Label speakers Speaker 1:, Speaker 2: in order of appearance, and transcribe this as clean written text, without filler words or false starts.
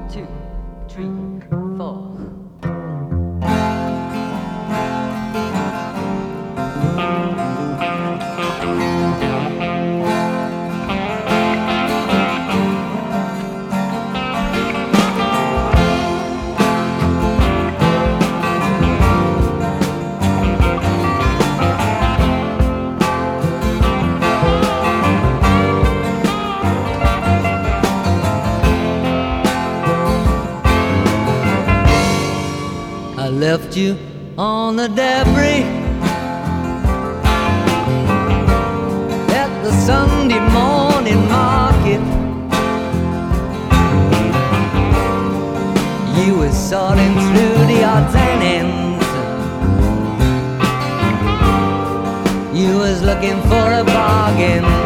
Speaker 1: two, three, four. I left you on the debris at the Sunday morning market. You were sorting through the odds and ends. You was looking for a bargain.